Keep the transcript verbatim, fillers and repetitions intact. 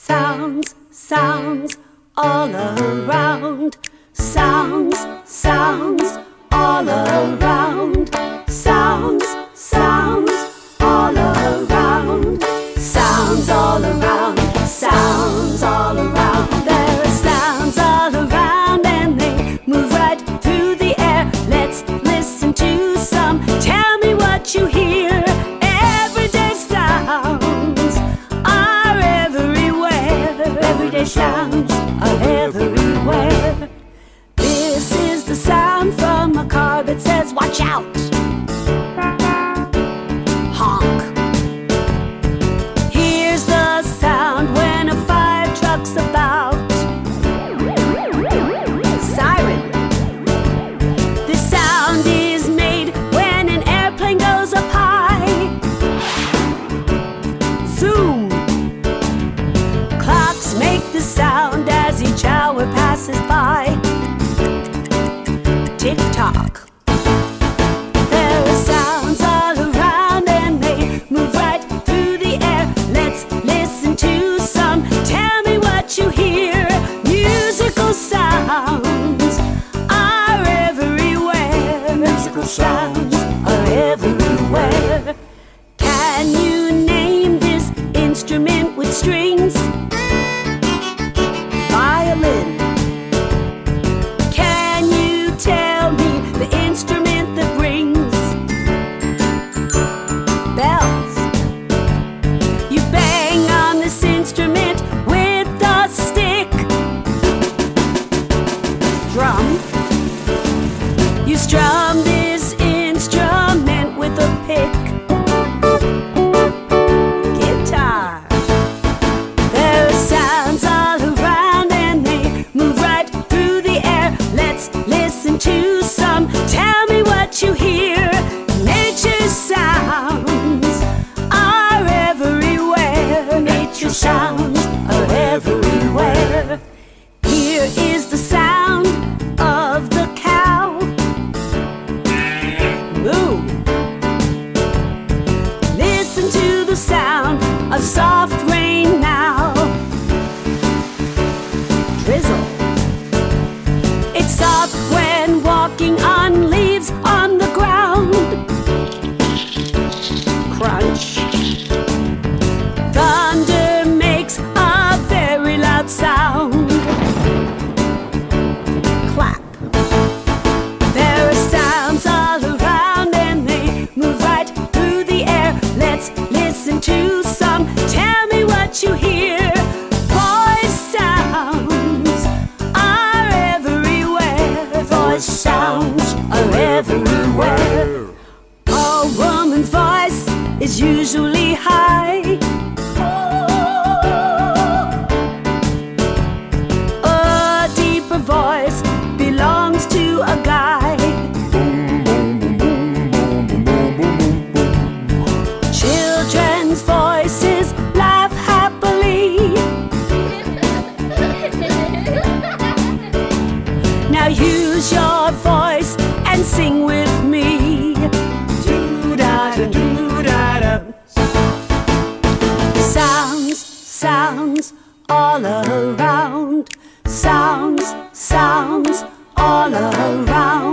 Sounds, sounds all around. Sounds, sounds all around. Sounds, sounds all around. Sounds all around. Sounds all around. There are sounds all around and they move right through the air. Let's listen to some. Tell me what you hear. Everyday sounds are everywhere. Everyday sounds are everywhere. This is the sound from a car that says, watch out. Honk. Here's the sound when a fire truck's about. Siren. This sound is made when an airplane goes up high. Zoom. Clocks make the sound as each hour passes by. Tick-tock. There are sounds all around and they move right through the air. Let's listen to some. Tell me what you hear. Musical sounds are everywhere. Musical sounds are everywhere. Can you name this instrument with strings? Violin. Can you tell me the instrument that rings? Bells. You bang on this instrument with a stick. Drum. You strum this instrument with a pick. Guitar. There are sounds all around and they move right through the air. Let's listen to some. Tell me what you hear. Nature's sounds are everywhere. Nature's sounds are everywhere. Here is the sound of the cow. Moo. Listen to the sound of soft rain now. Drizzle. It's soft when walking on leaves on the ground. Crunch. Thunder makes a very loud sound. Clap. There are sounds all around and they move right through the air. Let's listen to some. Tell me what you hear. Voice sounds are everywhere. Voice sounds are everywhere. A woman's voice is usually high. A deeper voice belongs to a guy. Children's voices laugh happily. Now use your voice and sing with me. Do-da-da-do-da-da. Sounds, sounds all around. Sounds, sounds all around.